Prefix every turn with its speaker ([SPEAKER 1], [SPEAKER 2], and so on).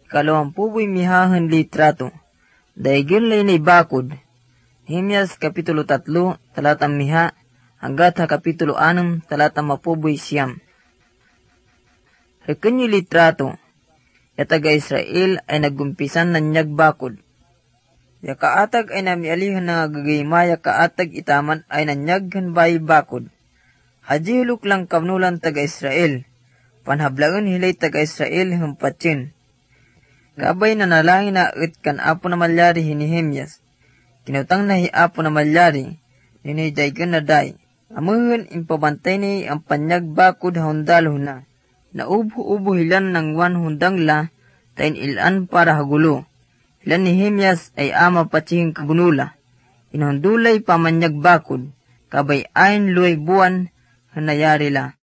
[SPEAKER 1] kalawampuboy mihahan litrato. Daigin lay na bakod. Nehemias Kapitulo 3, talatang miha, hanggat ha Kapitulo 6, talatang mapuboy siyam. Rekenyo litrato, ya taga Israel ay nagumpisan ng nyagbakod. Ya kaatag ay namialihan na gagayma, ya kaatag itaman ay nanyaghan bay bakod. Haji huluk lang kamnulan taga Israel, panhablaan hilay taga Israel humpatsin. Gabay na nalangin na it kan apo na malyari hinihemyas. Kinutang na hiapo na malyari, ninidaygan na day. Amuhun impabantay ni ang panyag bakod haundalo na. Naubo-ubo hilan ng wan hundang la, tain ilan para hagulo. Hilan ni Hemyas ay ama patsihing kabunula. Inhundulay pamanyag bakod, kabay ayn luay buwan, hanayari la.